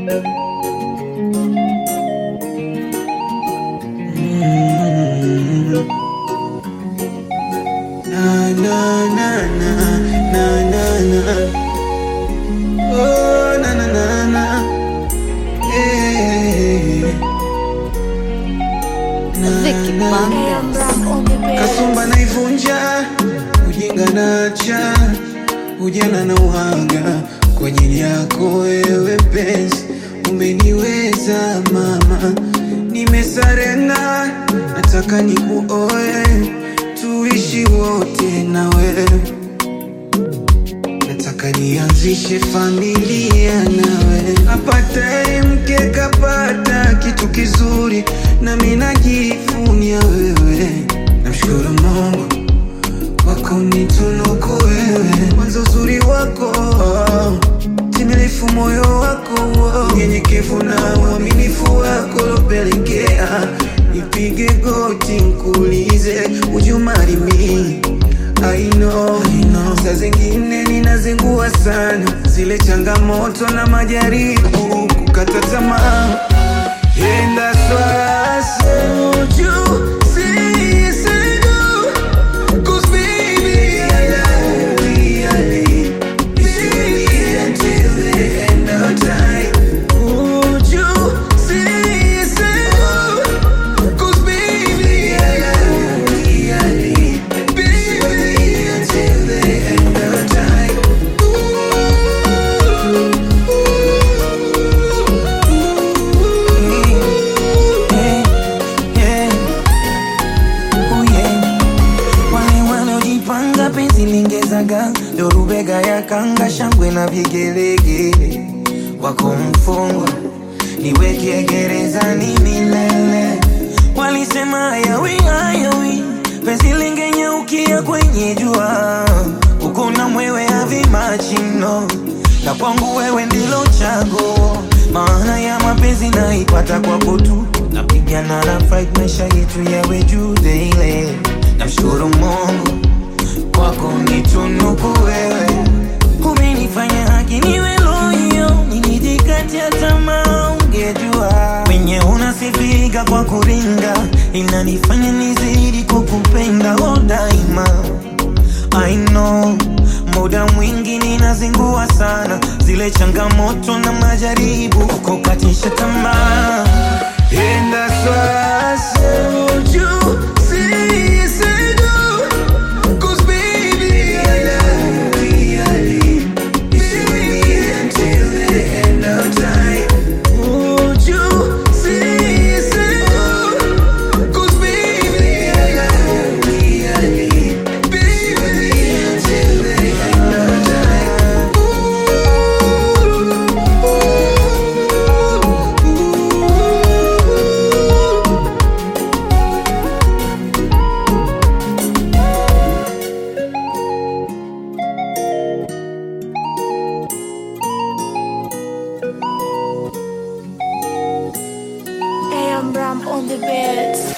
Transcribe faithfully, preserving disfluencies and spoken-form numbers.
Na na na na na na na. Oh na na na na. Eh. Na na. Kasumba naivunja, ujinga nacha, ujana na uhanga kwa ajili yako wewe penzi. Umeniweza mama, nimesarenda, nataka nikuoe, tuishi wote na wewe. Nataka nianzishe familia nawe. Apataye mke kapata kitu kizuri, na mimi najivunia wewe. Namshukuru Mungu kwa kunitunuku wewe. Mwanzo uzuri wako, timilifu moyo wako, unyenyekevu na uaminifu wako lopelekea nipige goti nikuulize would you marry me? I know, I know. Saa zingine ninazingua sana, zile changamoto na majaribu kukata tamaa. And that's why I say would you say yes I do? Cause baby I love you, I live with you until the end of time. Would you say yes I do? Cause baby I love you, I live with you until the end of time. Yeah, yeah. Oh yeah. Wale wanaojipanga penzi lingezaga, ndo rubega ya kanga, shangwe na vigelegele. Wako mfungwa, niweke gerezani milele. Walisema hayawi hayawi, penzi lingenyaukia kwenye jua. Uko na mwewe havi machino, na kwangu wewe ndilo chaguo. Maana ya mapenzi naipata kwako tu, napigana na fight maisha yetu yawe juu daily. Namshukuru Mungu kwa kunitunuku wewe. Umenifanya haki niwe loyo, nilijikatia tamaa ungejua. Wenye unasifika kwa kuringa, inanifanya nizidi kukupenda oh daima. I know, muda mwingi ninazingua sana, zile changamoto na majaribu kukatisha tamaa. And that's why I say would you say yes I do? Cause baby I love you, I live with you until the end of time. Would you say yes I do? Cause baby I love you, I live with you until the end of time. I am Bram on the beats.